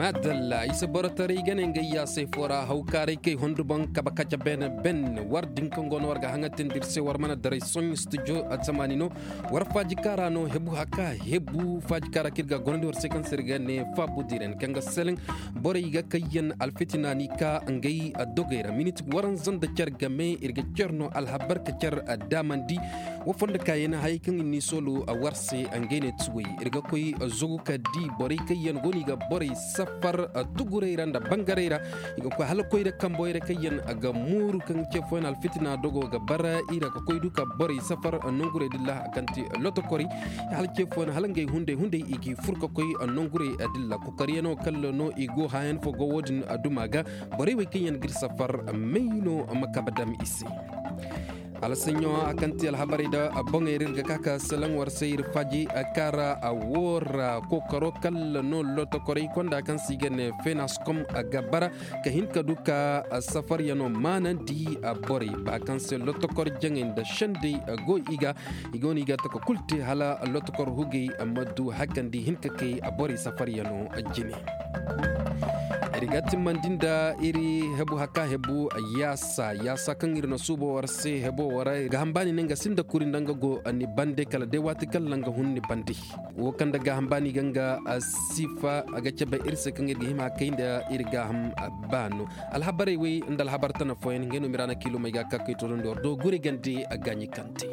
madalla isa borotari ganen gayya sai fora haukare kai hondu ban kabakacha ben wardin kongon warga hangatin dirse war mana dare son studio at zamanino war fajikara no hebu haka hebu fajikara kirga gondi war sekan serga ne fabu diren kanga seleng bore iga kayyan alfitina nika ngai adogeira minute waran zanda chargame irga cherno alhabar kacher damandi wafonda kayena haykin ni solo a warse angene tsuwi irga koy zoguka di bore kayyan goni ga bore safar tugureira da bangareira iga ko hal koyre kamboyre kayyan aga muru kan chefon alfitina dogo ga bara ira ko koy duka bore safar nongure dillah kanti lotokori hal chefon hal ngay hunde igi furko koy nongure adilla ko kariyano kallo no igo hayan fo go wodin adumaga bore we kayyan gir safar mayno makabadam isi Alasenyo akanti alhabarida abongerir gakaka selang warseir faji akara awora kokoro kal no loto kori konda kan sigene fenascom agabara kahin kaduka safar yano manandi abori ba kan se loto kor jengen da shandi go igoni ga tako kulti hala loto kor hugi amadu hakandi hinkake abori safar yano ajini Irigati mandinda iri hebu haka hebu yasa kan irno subo warse hebu wara gahambani nenga sinda kurindanga go ani bande kala de wati kala nga hunni bandi wokanda gahambani ganga sifa agacha ba irse kan irgi hima kainda irgaham banu alhabari we ndal habartana foyen ngeno mirana kilo mega kakito ndor do guri gandi aganyi kanti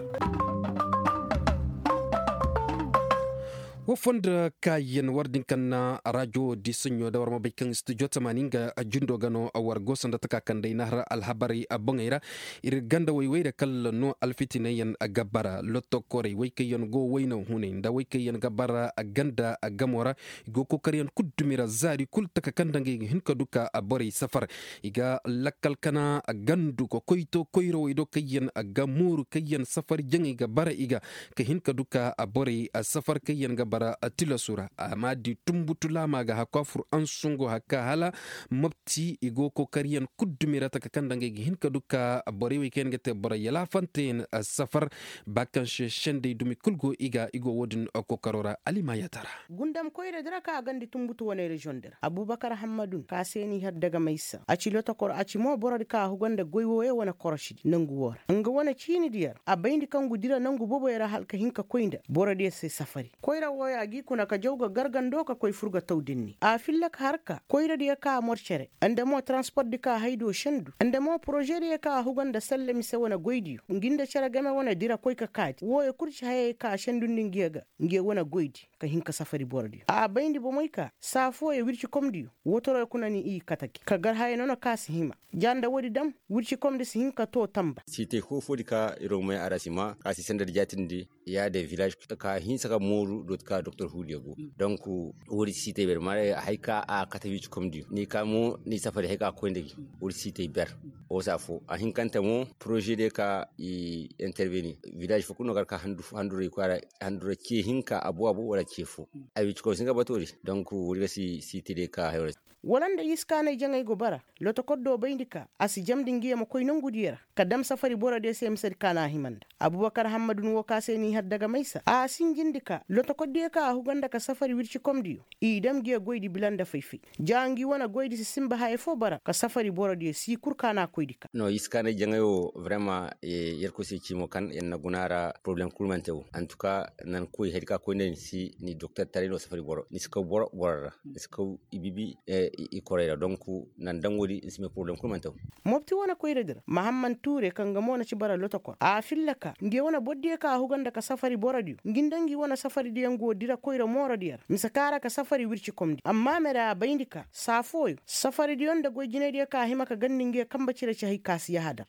Wafonda kayen wardin kanna radio disenyo da warma bikin studio tamaninga ajundo gano awar gosan da taka kandai nahra alhabari abongaira irganda waiwai da kallon no alfitinayen agabara lotto kore waikayen go waino hunin da waikayen gabara aganda agamora go kokariyan kudumira zari kul taka kandange hinka duka abori safar iga lakkal kana agandu ko koito koiro ido kayen agamuru kayen safar jangi gabara iga ka hinka duka abori safar kayen gabara atila sura amadi tumbutula maga hakafur ansungo haka hala mabti igo ko kariyan kudumira takakandange hinka duka bore weekend gete bore yala fanten safar bakan shende dumi kulgo igo wodin ko karora alima yatara gundam koyre draka gandi tumbutu wone region der abubakar hamadun ka seni har daga maisa acilo to kor acimo borod ka hugonda goywoye wona koroshidi nangu wor anga wona chini diyar abayndi kangu dira nangu bobo yara halka hinka koynda borode se safari koyra ya gi kuna ka jawga gargando ka koy furga tawdinni a fillak harka koyra de ka morchere ande mo transport de ka haydo shendu ande mo projet de ka huganda sallami se wona goydi nginda chere game wona dira koy ka kati woye kurci haye ka shendu ndingega nge wona goydi ka hinka safari bordi a bayndi bo moyka safo e wirci komdi wotoro kuna ni i kataki ka gar haye nono kasi hima janda wodi dam wirci komdi si hinka to tamba site ko fodika iromay arasima kasi sender jatindi ya de village ka hinsa ka moru dot ka Dr. Hudiago. Donc, wuri site ber mare haika a katawich komdi. Ni kamo ni safari haika kwende wuri site ber. Osafo a hinkanta mo projet de ka i interveni. Village fukuno gar ka handure kwara handure ki hinka abu wala chefo. Awich ko singa batori. Donc wuri si site de ka hayore. Walanda yiskane jangay go bara loto koddo bayndika asi jamdi ngiyama koy nangudiyara kadam safari bora de sem sed kana himanda abubakar hammadun wo kaseni har daga maisa a sinjindika loto kodde ka huganda ka safari wirci komdi idam giya goydi bilanda fayfi jangi wona goydi si simba hay fo bara ka safari bora de si kurkana koydika no yiskane jangayo vraiment yerko si chimo kan en nagunara problem kulmantew en tout cas nan koy hedka ko nen si ni docteur tarino safari boro ni sko bora ni sko ibibi i korera donc nan dangodi isme problem ko mantaw mofti wona koyredir mahamman toure kanga mona ci bara lotoko a fillaka nge wona boddi ka huganda ka safari boradi ngindangi wona safari de ngo dira koyra moradiyar misakara ka safari wirci komdi amma mera bayndika safoyo safari de yonda go jinedi ka himaka ganninge kamba cire ci hay kasiya hada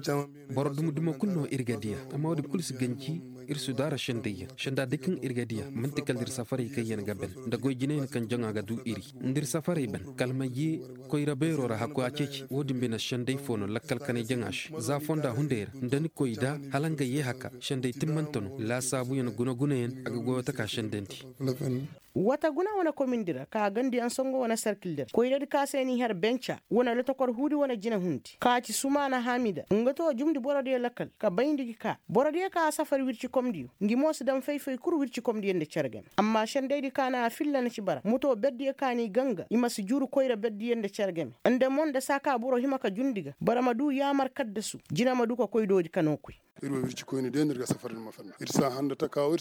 borodum dum kunno irgadiya amma wadi kulsi ganci irsu dara shanda dikin irgadiya mantikal dir safari kayen gabel da go jineni kan janga ga du iri ndir safari ban kalmayi koyra bero ra hakko aceci wodi mbina shandai fono lakkal kane jangash za fonda hundeer ndani koyda halanga ye haka shandai timmantono la sabu yana guna yen aga go ta ka shandenti wata guna wana komindira ka gandi an songo wana circle ko ida ka seni har bencha wana lotokor hudi wana jina hunti ka ci sumana hamida ngato jumdi borode lakal ka bayndi ka borode ka safar wirci komdi ngi mos dam fay kur wirci komdi yende cergem amma shandeydi kana fillana ci bara muto beddi kani ganga ima si juru koyra beddi yende cergem ande monde saka buro himaka jundiga bara madu yamar kaddasu jina madu ko koydoji kanokoy irwa wirci koyni denir ga safarin mafanna irsa handa takaw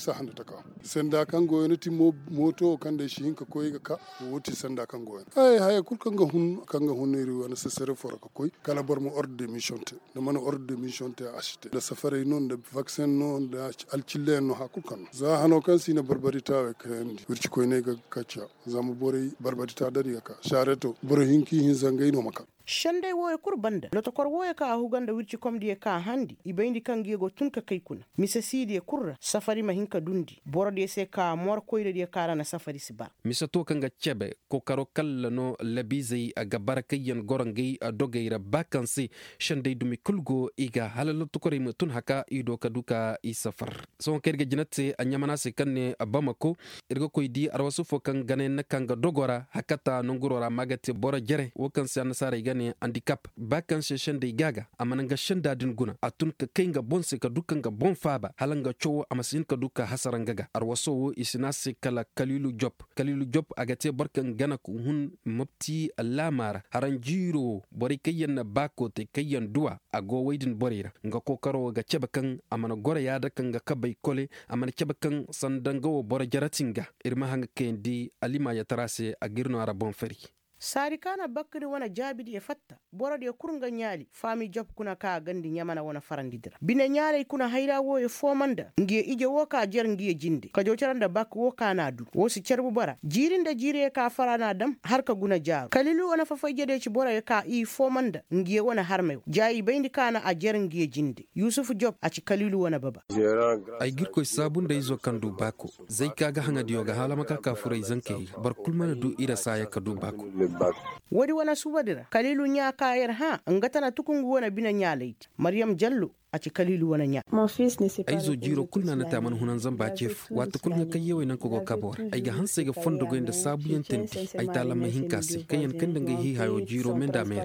senda kango yonati moto kande shinka koy ka woti senda kango yon ay hay kul kanga hun iri wana sesere fora ko koy kala bor mo ordre de mission te de man ordre de mission te acheté de safare non de vaccin non de alcille no ha kul kan za hano kan sina barbarita we kandi wirci koyne ga kacha zamu bore barbarita dari ka shareto boro hinki hin zangay no maka shande woye kurbanda lotokor woye ka huganda wirci komdi ka handi ibayndi kangiego tunka kai kuna misa sidi kurra safari mahinka dundi borode se ka mor koyde de kara na safari siba misa to kanga chebe ko karo kallano labizai a gabar kayyan gorangai a dogaira bakansi shande dumi kulgo iga halalo tokore mutun haka ido kaduka i safar son kerge jinatse anyamana se kanne abamako irgo koydi arwasu fo kan gane na kanga dogora hakata nongurora magate bora jere wokan se anasara gane handicap bakan se shande gaga amananga shanda din guna atun ka kainga bonse ka dukan ga bon faba halanga chowo amasin ka duka hasarangaga arwaso isinase kala kalilu job agate barkan gana ku hun mapti alamara haranjiro bori kayan na bako te kayan duwa ago waidin borira nga kokaro ga cebakan amana gore ya dakan ga kabai kole amana cebakan sandango bora jaratinga irma hanga kendi alima ya tarase agirno arabon feri sari kana bakri wana jabidi e fatta borode e kurga nyali fami job kuna ka gandi nyamana wana farandidira bine nyale kuna hayra wo e fomanda ngiye ije woka jer ngiye jinde ka jocaranda bak woka na du wosi cerbu bara jirinda jire ka farana dam har ka guna jaru kalilu wana fafay jede ci bora e ka i fomanda ngiye wana harme jayi bayndi kana a jer ngiye jinde yusuf job a ci kalilu wana baba ay girko sabun da izo kandu bako zai kaga hanga diyoga halamaka ka furai zanke bar kulmana du ira saya kadu bako wadi wana subadira kalilu nya kayar ha ngatana tukungu wana bina nya laiti Maryam Jallo a ci kalilu wana nya aizo jiro kulna na taman hunan zamba chef wata kulna kayewa nan kogo kabor ai ga hanse ga fondo go inda sabuyan tenti ai tala mai hinkasi kayan kandanga hi hayo jiro menda mera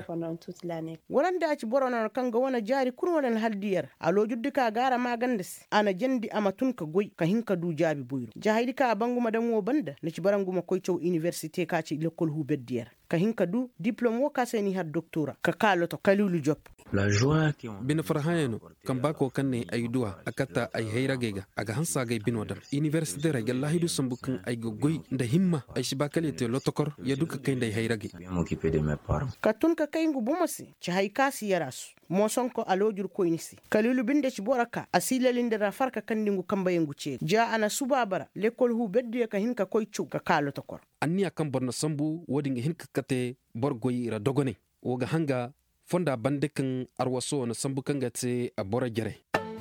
waran da ci borona kanga wana jari kun wana haldiyar alo juddika gara magandas ana jandi amatun ka goy ka hinka du jabi buyro jahidi ka bangu madan wo banda na ci barangu ma koy chow university ka ci lekol hu beddiyar ka hinka du diplôme wo ka seni har doctora ka kaloto kalilu job la joie qui on bin farhayeno kan bako kanne ay duwa akata ay hayra gega aga hansa gay bin wadam université ra galla hidu sambukan ay goy nda himma ay shibakalete lotokor ya duka kay nday hayra ge m'occuper de mes parents katun ka kay ngu bumasi ci hay kasi yarasu mo sonko alojur koynisi kalilu binde ci boraka asilalinde ra farka kandingu kambayengu ce ja ana subabara lekol hu bedde ka hinka koy cu ka kaloto kor anni akan borno sambu wodi ngi hinka kate borgoy ra dogone woga hanga fonda bandekin arwaso na sambukan gate a bora jere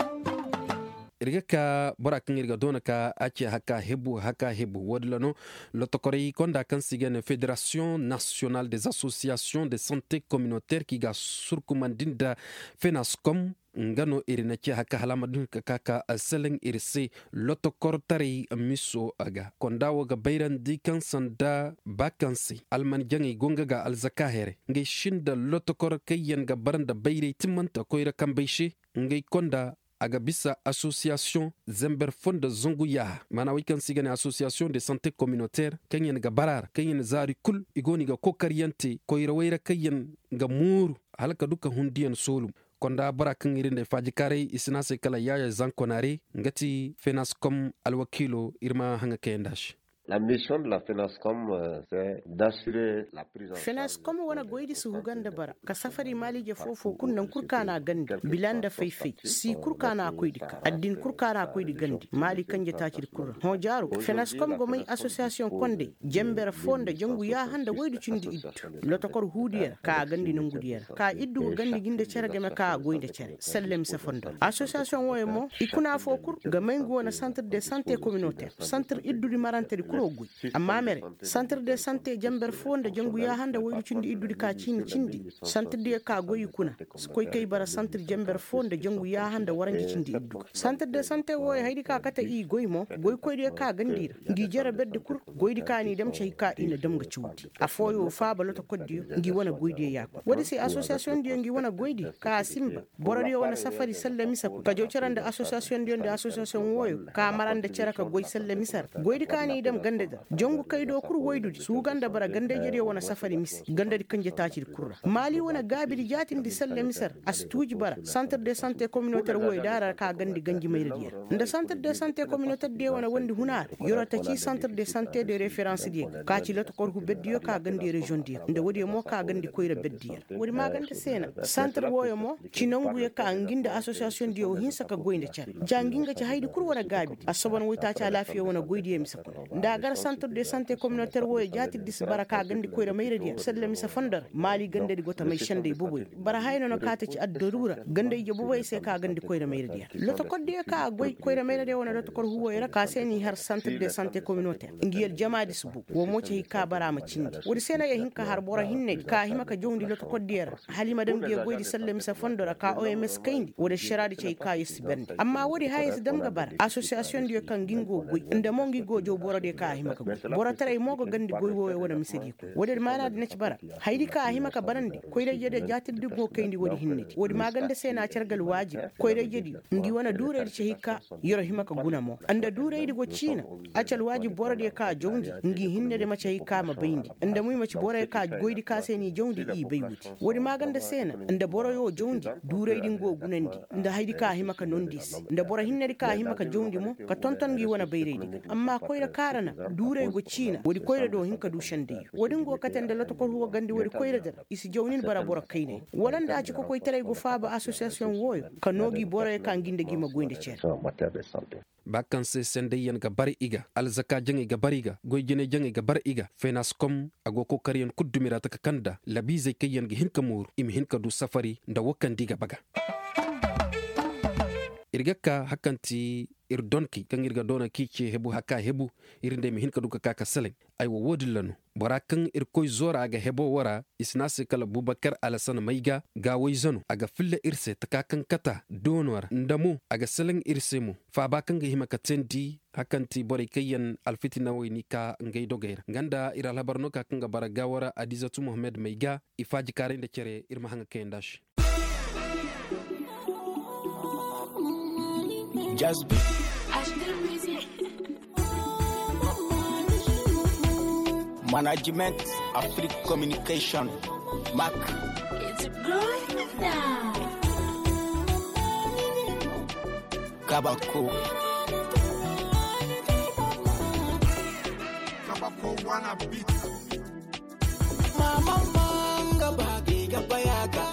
irga ka bora kan irga dona ka ace haka hebu wadlano lotokori konda kan sigane Fédération nationale des associations de santé communautaire ki ga surkumandinda FENASCOM ngano irina ce haka halamadun ka kaka asalin irse lotokor tare miso aga kondawo ga bayran dikan sanda bakansi alman jangi gonga ga alzakahere ngai shinda lotokor kayen ga baranda bayre timanta koira kambaishe ngai konda aga bisa association zember fonda zongu ya mana wikan sigane association de santé communautaire kanyen ga barar kanyen zari kul igoni ga kokariyante koira wayra kayen ga muru halaka duka hundiyan solum konda bara kan irin da faji kare isina sai kala yaya zankonare ngati FENASCOM alwakilo irma hanga kayendash. La mission de la FENASCOM, c'est d'assurer la prise en charge. FENASCOM wana goydi su huganda bara ka safari mali je fofo kunnan kurkana gandi bilanda faifai si kurkana akwai dika addin kurkana akwai di gandi mali kanje takir kurra ho jaru FENASCOM go mai association konde jembere fonda jangu ya handa goydi cindi iddu lotokor hudiyar ka gandi nan gudiyar ka iddu gandi ginde cerege me ka goyde cere sallem sa fonda association woyemo ikuna fokur ga mengo na centre de santé communautaire centre iddu di marante kuro gui amma mere centre de santé jamber fonda jangu ya handa woyu cindi idudi ka cindi centre de ka goyi kuna koy kay bara centre jamber fonda jangu ya handa waranji cindi iddu centre de santé woy haydi ka kata i goy mo goy koy de ka gandira ngi jara bedde kur goydi ka ni dem cey ka ina dem ga ciwdi a foyo fa baloto koddi ngi wona goydi yakko wadi si association di ngi wona goydi ka simba borodi wona safari salle misa ka jowcerande association di woyo ka marande ceraka goy salle misar goydi ka ni dem gande da jongu kaydo kur woydudi su ganda bara gande jeri wona safari mis gande di kanje taci kurra mali wona gabi di jatin di salle misar astuji bara centre de santé communautaire woy dara ka gandi ganji mayre diya nda centre de santé communautaire de wona wondi hunar yorata ci centre de santé de référence di ka ci lato korku beddiyo ka gandi région di nda wodi mo ka gandi koyre beddiya wodi maganta sena centre woyo mo ci nangu ye ka nginda association di o hinsa ka goynde cer janginga ci haydi kur wona gabi asoban woyta ci lafiya wona goydi e misa nda gar centre de santé communautaire woyo jati dis baraka gandi koyre mayre diya selle misa fondar mali gande di gota may shande buboy bara hayno no kata ci addarura gande je buboy se ka gandi koyre mayre diya loto kodde ka goy koyre mayre diya wona loto kor huwo era ka seni har centre de santé communautaire ngiyel jamaadi subu wo mo ci ka barama cindi wodi sena ye hinka har bora hinne ka himaka jowndi loto koddera halima dem die goydi selle misa fondora ka OMS kayndi wodi sheradi ci ka yis bende amma wodi hayes dem ga bara association di kan gingo goy inde mo ngigo jow bora de ka himaka bora tare mo go gandi goy wo wona misidi ko wodi manade ne ci bara haydi ka himaka barandi koyde jede jatirdi go kayndi wodi hinne wodi magande sena cergal wajib koyde jedi ngi wona dureede ci hikka yoro himaka guna mo anda dureede go cina acal wajib bora de ka jowndi ngi hinne de maci hikka ma bayndi anda muy maci bora ka goydi ka seni jowndi i baywuti wodi magande sena anda bora yo jowndi dureede go gunandi nda haydi ka himaka nondis nda bora hinne ka himaka jowndi mo ka tonton ngi wona bayrede amma koyde karana dureede go cina wodi koyde do hinka du shande wodi go katende loto ko huwa gandi wodi koyde der isi jownin bara bora kayne wolanda ci ko koy tere go faaba association woyo ka nogi bora ka nginde gi ma goynde cer bakanse sende yen ga bari iga alzaka jangi ga bariga goy jene jangi ga bar iga fenascom ago ko kariyen kuddumira ta kanda labize kayen ga hinka mur im hinka du safari nda wakkan diga baga irgaka hakanti irdonki kan irga dona kice hebu haka hebu irinde mi hinka duka kaka selen ay wo wodilanu bora kan irkoy zora aga hebo wara isnase kala Bubakar Alassane Maiga ga wayzanu aga fille irse takakan kata donor ndamu aga selen irse mu fa ba kan ga himaka tendi hakanti bore kayen alfitina wayni ka ngay dogayra ganda ira labarno ka kan ga bara gawara Adizatu Mohammed Maiga ifaji karinde cere irma hanga kendash Just be Management Afrique Communication Mac. It's growing now. Kabako wanna beat. Mama manga bagi gabayaga.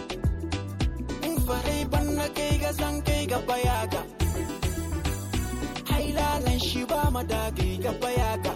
Infare banna kaiga san kaiga bayaga. Hailalan shi ba madagi gabayaga.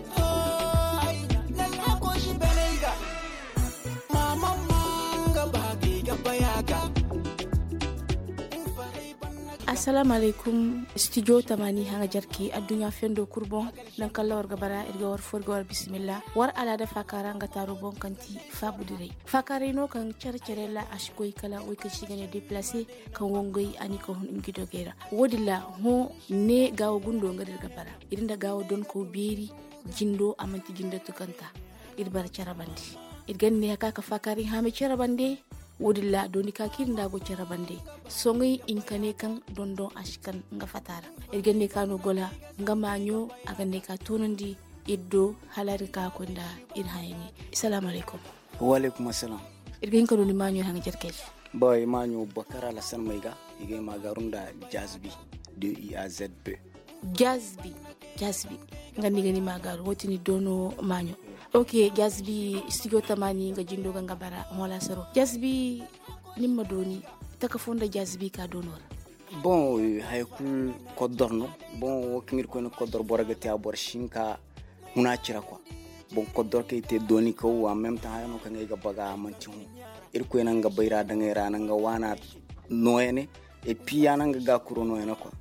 Assalamu alaikum studio tamani hanga jarki adunya fendo kurbon dan kala warga bara irga war forga war bismillah war ala da fakara nga taro bon kanti fabudire fakare no kan cercerela ashkoy kala o ke shigane déplacer kan wongoy ani ko hon ngido gera wodilla ho ne gawo gundo ngadir ga bara irinda gawo don ko beeri jindo amanti jinda to kanta irbar carabandi irganne haka fakari ha me carabande wodilla doni ka kirinda go carabande songi inkane kan dondon ashkan nga fatara irgenne kanu gola nga manyo agane ka tonondi iddo halari ka konda irhayni assalamu alaikum wa alaikum assalam irgen ko doni manyo hanga jerkel boy manyo Bubakar Alassane Maiga ige magarunda jazbi DIAZB jazbi ngani gani magaru wotini dono manyo. Ok, Jazbi studio tamani nga jindo nga bara mola saro. Jazbi nimma doni takafunda Jazbi ka donor. Bon, haykul kodorno. Bon, wakingir ko no kodor boragati abor shinka hunachira kwa. Bon kodor ke te doni ko en même temps hayno ka ngay ga baga manti hu. Ir ko nga bayra da ngay rana nga wana noyene et puis yana nga ga kuro noyene kwa.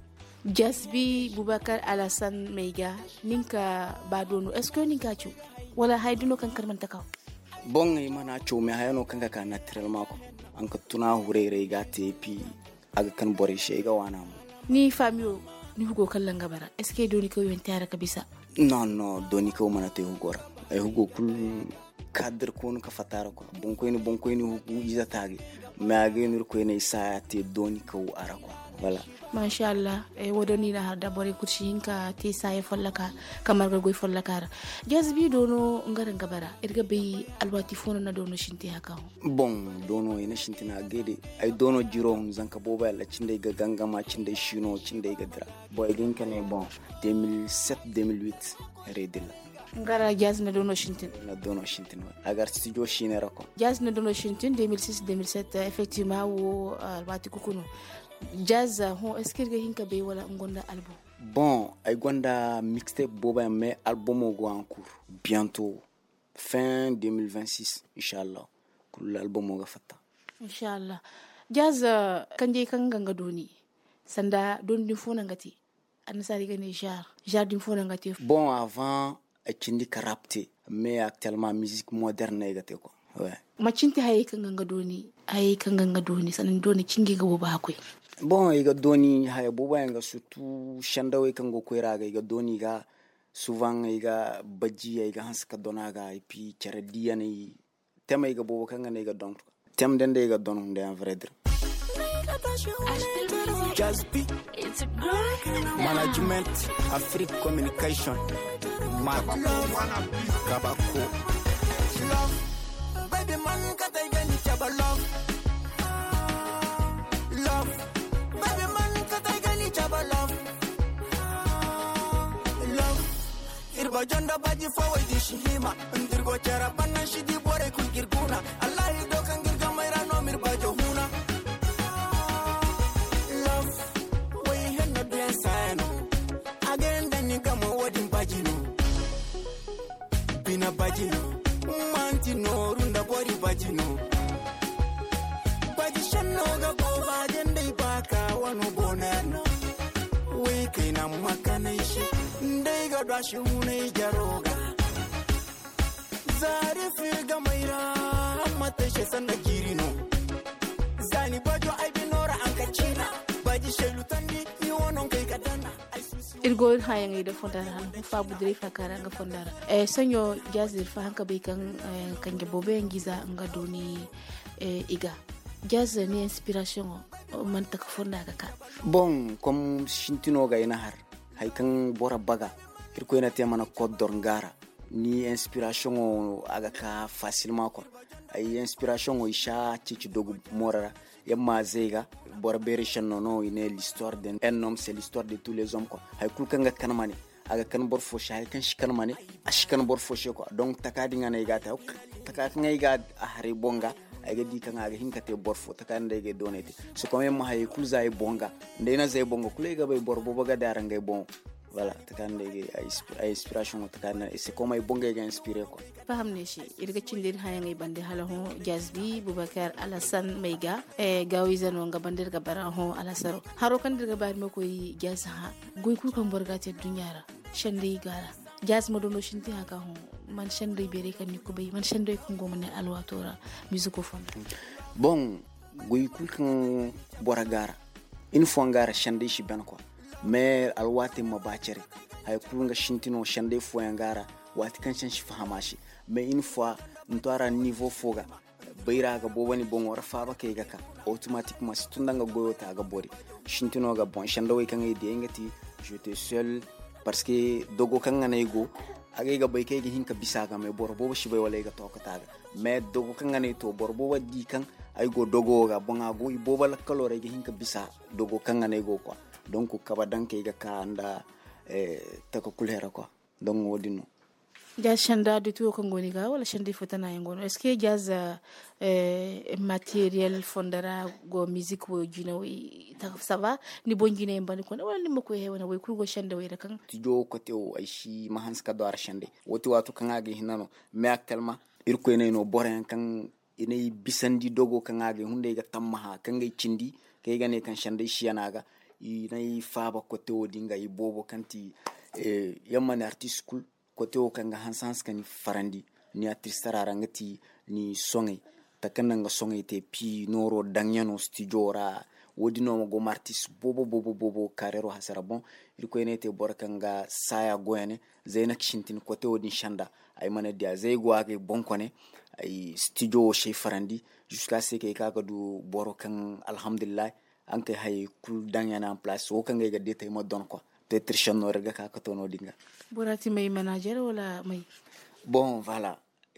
Jasbi Boubacar Alassane Meiga ninka badono est-ce que ninka chu wala hayduno kan karmanta kaw bon mana chu me hayano kan ka naturellement ko an ka tuna hurere ga tepi aga kan bore shega wana ni famio ni hugo kallan gabara est-ce que doni ko yentara kabisa non doni ko mana te hugora ay hugo kul cadre ko ka fatara ko bon ko ni hugo iza tagi ma ga ni ko ne sa te doni ko ara ko wala masha Allah wodoni na har da bore kurcinka te sai follaka kamar ga goy follakara jasbi dono ngaran gabara irga be alwati fono na dono shinti haka bon dono ina shinti na gede ay dono jiro zanka boba la cinde ga gangama cinde shino cinde ga dra boy gin kane bon 2007 2008 redil ngara jazz na dono shintin agar studio shine rako jazz na dono shintin 2006 2007 effectivement wo alwati kukuno jazz ho est-ce que hinka be wala ngonda album bon ay gonda mixtape boba mais album go en cours bientôt fin 2026 inchallah kul album go fatta inchallah jazz kanje kanga doni sanda don din fona ngati anasari gane jar din fona ngati bon avant cindi karapte mais actuellement musique moderne ngate ko ouais macinti haye kanga doni sanan doni cingi go ba akwai bon iga doni haya boba yanga surtout shandawe kango kweraga iga doni ga souvent iga baji iga hanska donaga et puis charadiya ne tema iga boba kanga ne iga don tem dende iga don de en vrai dire Jaspi Management Afrique Communication Marco Kabako Love baby man kata igani chaba love baby man kata igani chaba love irba jonda baji fawai di shihima ndirgo chara banna shidi bore kugirguna Allah do kan girga maira no mirba johuna love way henna blessano again then you come wodin bajino bina bajino mantino runda bori bajino bajishanno ga boba dende baka wano bonano we kaina makana ishi ndai ga dashi hune jaroga zari firga maira mata she sanna girino zani bajo ai binora ankachina bajishelu ni wonon kai kadana irgol hayangi da fondara han fa budre fa karanga fondara sanyo jazir fa hanka be kan bobe ngiza ngadoni iga jazz ni inspiration man tak fonda ka bon comme shintino ga ina har hay kan bora baga irko ina tema na kodor ngara ni inspiration aga ka facilement ko ay inspiration o isha cici dogu morara yamma zega bora berishan no ine l'histoire d'un homme c'est l'histoire de tous les hommes ko hay kul kan ga kanmani aga kan bor fo shay kan shikan mani ashkan bor fo ko donc takadi ngane ga ta takaka ngai ga ahari bonga ay ga di kan aga hinkate bor fo takande ga donete so comme ma hay kul zay bonga ndena zay bonga kul ga bay bor bo baga dara ngay bon voilà takande ga ay inspiration takana et c'est comme ay bonga ga inspiré ko fahamne shi irga cindir hayangay bande halaho Jasbi Boubacar Alassane Meiga gawizano nga bandir ga baraho alasaro haro kan dirga bar mako yi jazz ha goy kul kan borga te dunyara shande gara jazz modono shinti haka ho man shande bere kan ni ko bay man shande ko ngomne alwatora musique fond bon goy kul kan boragara une fois ngara shande shi ban ko mais alwate mabacere hay kul nga shintino shande fo ngara wati kan shan shi fahamashi mais une fois ntwara niveau foga bayra ga bobani bon wara fa ba kay gaka automatiquement stundanga goyota ga bori shintino ga bon shanda way kan ide ngati j'étais seul parce que dogo kan ngane go agay ga bay kay gi hinka bisaga me bor bobo shi bay wala ga tokataga mais dogo kan ngane to bor bobo di kan ay go dogo ga bonga go i bobo la kalore gi hinka bisa dogo kan ngane go quoi donc kaba danke ga ka anda tako kulera quoi donc wodino jazz shanda de tout kongoni ga wala shandi fotana yangono est-ce que jazz matériel fondara go musique wo jina wi ça va ni bonjine mbani ko wala ni mako hewana way kurgo shanda way kan tijo ko tew ay shi mahanska do ar shande woti watu kan agi hinano mais actuellement irko ene no boren kan ene bisandi dogo kan agi hunde ga tamma ha kan ngay cindi kay gane kan shande shi yanaga inai faba kote o dinga i bobo kanti yamma ni artist school kote o kanga hansans kani farandi ni artistara rangati ni songi takana nga songi te pi noro dangyano studio ra wodi no go artist bobo karero hasara bon il ko enete borkanga saya goyane zeyna kishintin kote o din shanda ay mana dia zey go age bon kone ay studio chez farandi jusqu'à ce que ka du borokan alhamdulillah anke hay kul dangyana en place o kanga ga dete mo don quoi te trichano rega ka to no dinga borati may manager wala may bon voilà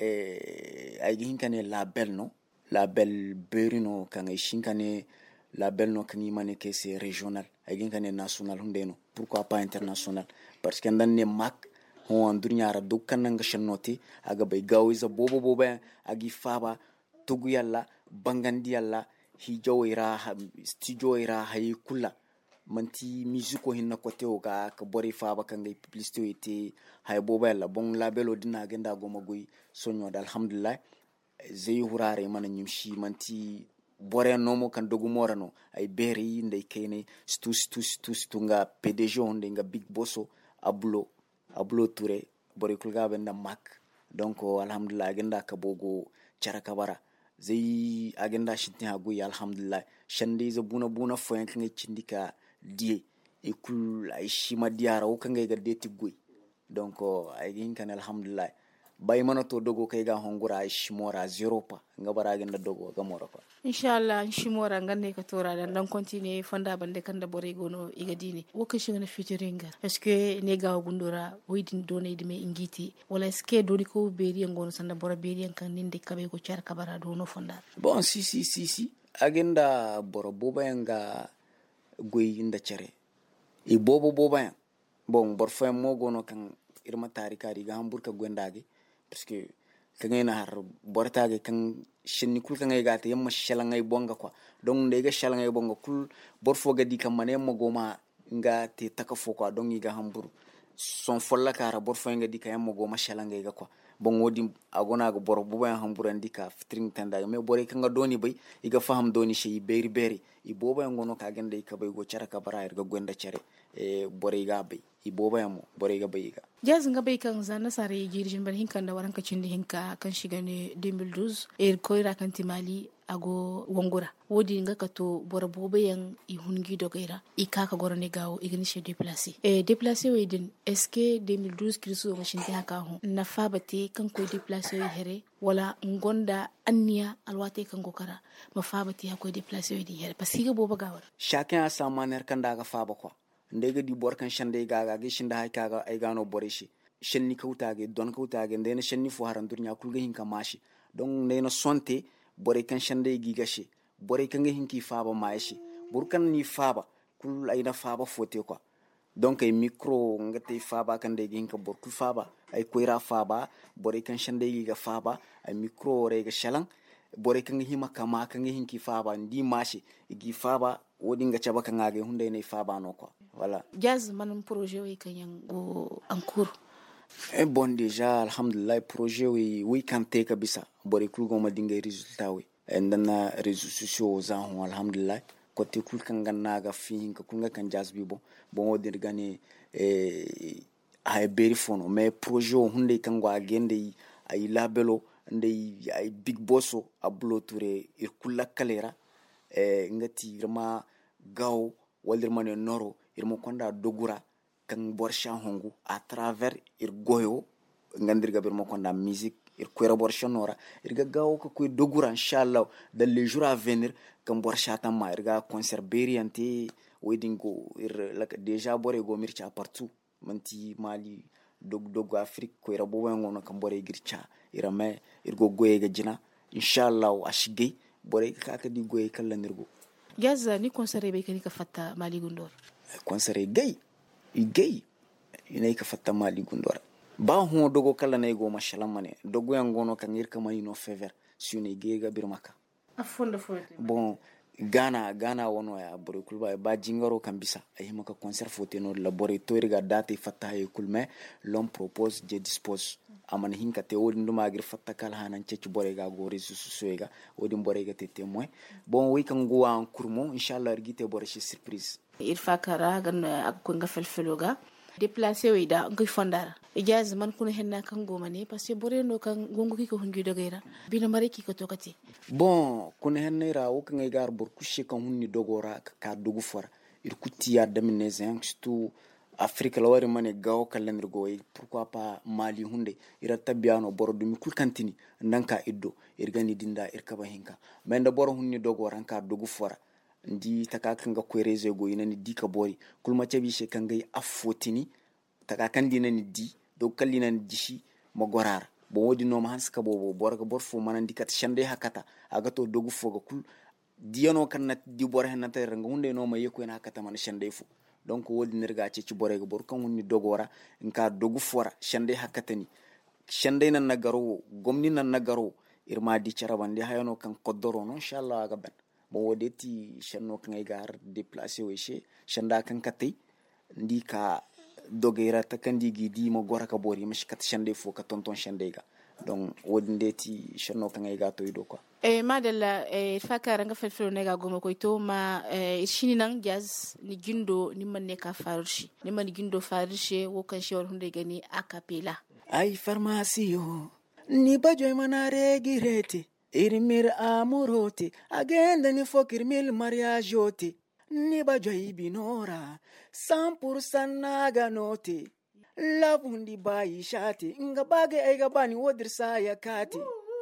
ay ginkane label no label berino kanga shinkane label no kani mane que c'est régional ay ginkane national hundeno pourquoi pas international parce que ndanne mak on andurnyara dukkan nga shanoti aga bay gawiza bobo agi faba tugu yalla bangandi yalla hijo ira studio ira hay kula manti musico hinna kote o ka bori faba kanga publicité hay bobo yalla bon label o dina genda go magoy sonyo alhamdulillah zey hurare man nyimshi manti bore nomo kan dogu morano ay beri ndey kene stus tunga PDG onde nga big bosso abulo Touré bori kulga benda mak donc alhamdulillah agenda kabogo charaka bara zey agenda shinti hagu alhamdulillah shande za buna fo yank ngi cindika die e kul ay shima diara o kanga ga deti guy donc ay gin kan alhamdulillah bay manato dogo kay ga hongura ay shimora zero pa ngabara agenda dogo ga mora pa inshallah shimora ngane ka tora dan continue fonda bande kanda bore gono igadini woka shingana featuring est-ce que ne ga gundura woidin donay dime ingiti wala est-ce que doni ko beri ngono sanda bora beri kan ninde kabe ko char kabara do no fonda bon si agenda boro boba nga goy inda chere e boba ya bon bor fa mo gono kan irma tarikari ga hamburka gwendage parce que kangena har bortage kan shenni kul kan ga ta yamma shalangay bonga quoi donc de ga shalangay bonga kul borfo ga di kam mané mo goma nga te takafo quoi donc ga hamburu son folla kara borfo nga di ka yamma goma shalangay ga quoi bon wodi agona ga bor bu ba hamburu ndika fitring tanda me bore kan ga doni bay iga faham doni shi beri i boba ngono ka gande ka bay go charaka bara ga gwenda chere e bore ga bay i boba yamo bore ga bay ga jaz nga bay kan zana sare jirjin ban hinka da waran ka cindi hinka kan shiga ne 2012 e ko ira kan timali ago wongura wodi nga ka to bora boba yang i hungi do gaira i kaka gorone gawo i gani she déplacer wedin est-ce que 2012 kriso nga shinti haka ho na fabate kan ko déplacer here wala ngonda anniya alwate kan gokara ma fabate ha ko déplacer wedi here parce que boba gawar chacun a sa manière kan daga faba quoi ndega di bor kan shande gaga gi shinda hay kaga ay gano borishi shenni kawtage don kawtage ndena shenni fo haran durnya kulga hinka mashi donc ndena sonte bore kan shande gi gashi bore kan hinki faba maishi burkan ni faba kul ayna faba fote quoi donc ay micro ngate faba kan de hinka bor kul faba ay koira faba bore kan shande gi ga faba ay micro re ga shalang bore kan hima kama kan hinki faba ndi mashi gi faba wodi nga chaba kan age hunde ne faba no quoi voilà jazz man projet wi kan yango en cours bon déjà alhamdulillah projet wi kan te kabisa bore kul go ma dinga résultat wi endana réseaux sociaux zan alhamdulillah côté kul kan gannaga fi ka kunga kan jazz bi bon wodi gane ay beri fono mais projet hunde kan go agende ay labelo ndey ay big bosso abulo Touré ir kula kalera ngati rama gaw walirma ne noro irmo konda dogura kan borsha hongu à travers ir goyo ngandirga birmo konda musique ir kwera borsha nora irga gaw ko koy dogura inshallah dans les jours à venir kan borsha tamma irga concert berianti wedingo ir laka déjà bore go mircha partout manti Mali dog Afrique ko ira bo wangono kan bore gircha ira me irgo goye ga jina inshallah ashige bore ka di goye kala nirgo gaza ni concert be kan ka fatta Mali Gundor concert gay ina ka fatta Mali Gundor ba ho dogo kala nay go mashallah mane dogo yangono kan irka mani no fever sune gay ga birmaka afonda fote bon Ghana wono ya bore kulba ba jingaro kan bisa ay maka concert fote no laboratoire ga date fatta ay kulme l'homme propose je dispose aman hinka te wodi nduma gir fatta kala hanan cecci bore ga go resu suega wodi bore ga te témoin bon wi kan go en kurmo inshallah rigite bore ci surprise fakara gan akun ga felfeloga déplacer wida ngi fondara ijaz man kun henna kan goma ne parce que bore no kan gongo ki ko hungi dogera bina mare ki ko tokati bon kun henna ra o kan gar bor kushe kan hunni dogora ka dogu fora ir kutiya damine zenstu Afrique la wari mane gaw kalendir goy pourquoi pas Mali hunde ira tabiano boro dumi kul kantini ndanka iddo irgani dinda irkaba hinka menda boro hunni dogora ka dogu fora ndi taka kanga kwereze go inani di ka bori kulma cebi she kanga afotini taka kandina ni di do kallina ni dishi mo gorar bo wodi no ma hanska bo borga borfo manandi kat shande hakata aga to dogu foga kul diano kan di bor hen nata ranga hunde no ma yeko en hakata man shande fu donc wodi nirga ci borega bor kan hunni dogora nka dogu fora shande hakatani shande nan nagaro gomni nan nagaro irma di carabande hayano kan koddoro no inshallah aga ben bon wodeti shanno kan gar déplacer weshe shanda kan katay ndi ka dogera ta kandi gidi mo goraka bori mashkat shande fo ka tonton shande ga donc wodindeti shanno kan ga to ido ko madalla fakara nga felfelo nega goma ko to ma shini nan jazz ni gindo ni manne ka farshi ni man gindo farshi wo kan shawar hunde gani akapela ay farmasiyo ni bajoy manare girete irmir amurote agenda ni fokir mil mariageote ni bajoy binora 100% naga note labundi bayi shate nga bage ay gabani wodir saya kate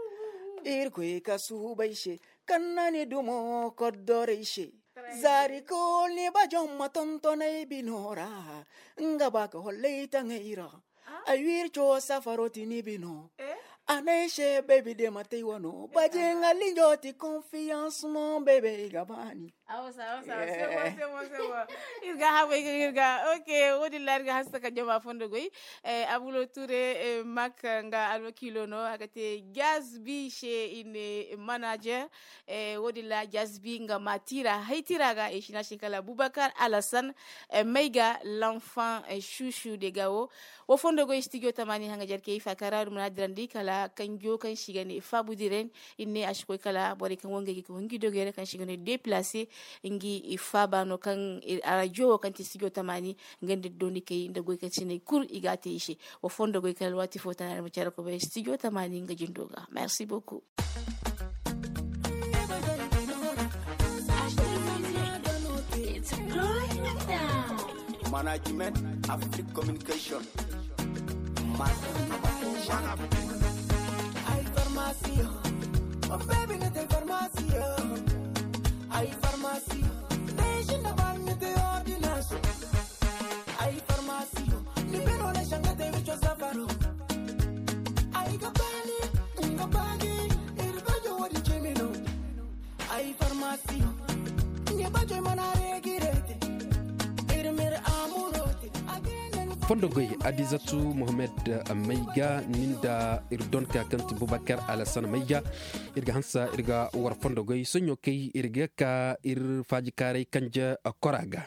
irko ka subaishe kannani dumo koddoreishe zari ko ni bajom matontone binora nga baka holleita ngaira ayir cho safaroti ni bino Aneshe baby de matei wano bajenga linjoti confiance mon bébé gabani awsa c'est bon irga hawe irga okay wodi larga hasta ka joma fondo goy abulo touré mak nga alwakilo no agate Jazby chez une manager wodi la Jazby nga matira haitira ga ishina shikala Boubacar Alassane Meiga l'enfant chouchou de Gao wo fondo goy studio tamani hanga jarke fakara dum nadrandi kala kanjo kan shigane fabudiren inne ashko kala bori kan wonge ko ngi dogere kan shigane déplacer ngi ifaba no kan radio kan ti studio tamani ngende doni kay ndagoy kan sine kur igate ishi wo fondo goy kala wati fotana mo ciara ko be studio tamani nga jindoga merci beaucoup. Management Afrique Communication ay farmacia oh baby ne te farmacia ay farmacia deixa na banha de ordinação ay farmacia ni beno le shanga de bicho safaro ay gabani irbajo wadi chemino ay farmacia ni bajo manare girete irmer amurote fondo goy Adizatu Mohamed Meiga ninda irdon ka kanti Boubacar Alassane Meiga irga hansa irga war fondo goy sonyo kay irga ka ir faji kare kanja koraga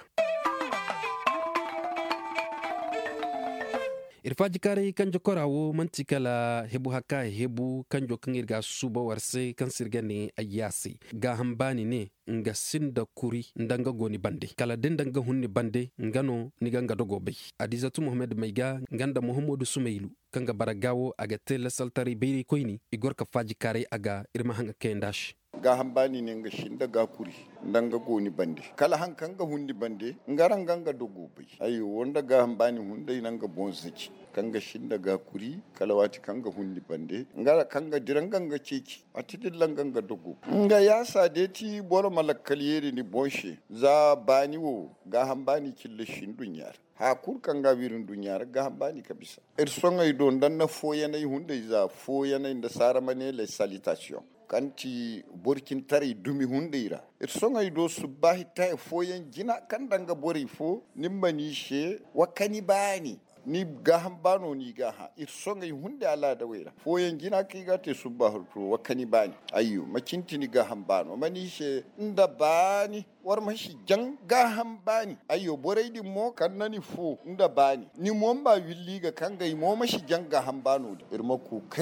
irfaji kare kanjo korawo mantikala hebu haka hebu kanjo kangirga suba warse kansirgane ayasi ga hambani ne nga sinda kuri ndanga goni bande kala dendanga hunni bande ngano niganga dogobe Adizatu Mohamed Meiga nganda Muhammadu Sumailu kanga baragawo aga tele saltari beiri koini igor ka faji kare aga irma hanga kendash ga hambani ne nga shinda ga kuri ndanga goni bande kala hankanga hundi bande ngaranganga dogobe ayo wonda ga hambani hunda inanga bonzaki kanga shinda ga kuri kala wati kanga hundi bande ngara kanga diranganga ceki atidillanganga dogo nga yasa deti boro malakaliyeri ni bonshe za bani wo ga hambani kille shindun yar ha kurkan ga wirin dunyar ga hambani kabisa songa idon dan na foyana hunde za foyana inda saramane les salutations kanti borkin tari dumi hundeira songa ido subahi tay foyen jina kandanga bori fo nimbani she wakani bani ni gahan bano ni gaha songa hunde ala da wera foyen jina kiga te subahu to wakani bani ayyo makinti ni gahan bano mani she nda bani war mashi jang gahan bani ayyo borai di mo kannani fo nda bani ni momba willi ga kanga mo mashi jang gahan bano irma ku kari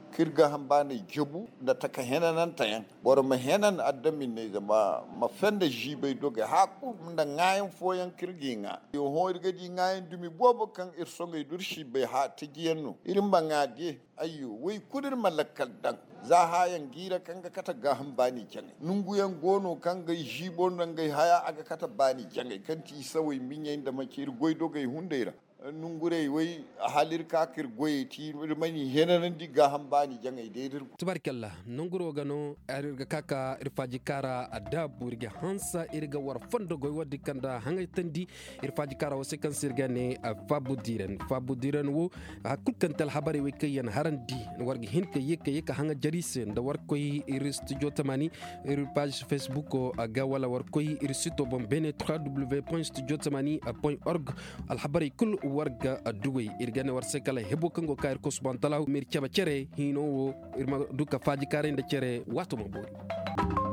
kirga hambani jubu da taka henanan tayan bor ma henan addamin ne zama ma fenda jibe doga haku da ngayen foyan kirginga yo hoirga di ngayen dumi bobo kan irsonga durshi be ha tigiyanno irin bangade ayyo wai kudir malakal dan za hayan gira kanga kata ga hambani kyan nunguyan gono kanga jibo nan gai haya aga kata bani kyan kanti sawai minyayin da makir goido gai hundaira nungure wai halir kakir goye ti mani henanan diga hambani jangai dedir tubarkalla nunguro gano irga kaka irfaji kara adabu irga hansa irga war fondo goy wadi kanda hangay tandi irfaji kara wose kan sirgane fabu diren wo hakul kan tel habari we kayan harandi wargi hinka yeka hanga jarise nda war koy ir studio tamani ir page facebook ko aga wala war koy ir sito bom bene www.studiotamani.org al habari kul warga aduwe irgane warse kala hebo kango kair ko subantala mir chaba chere hino wo irma duka faji kare nda chere wato mabori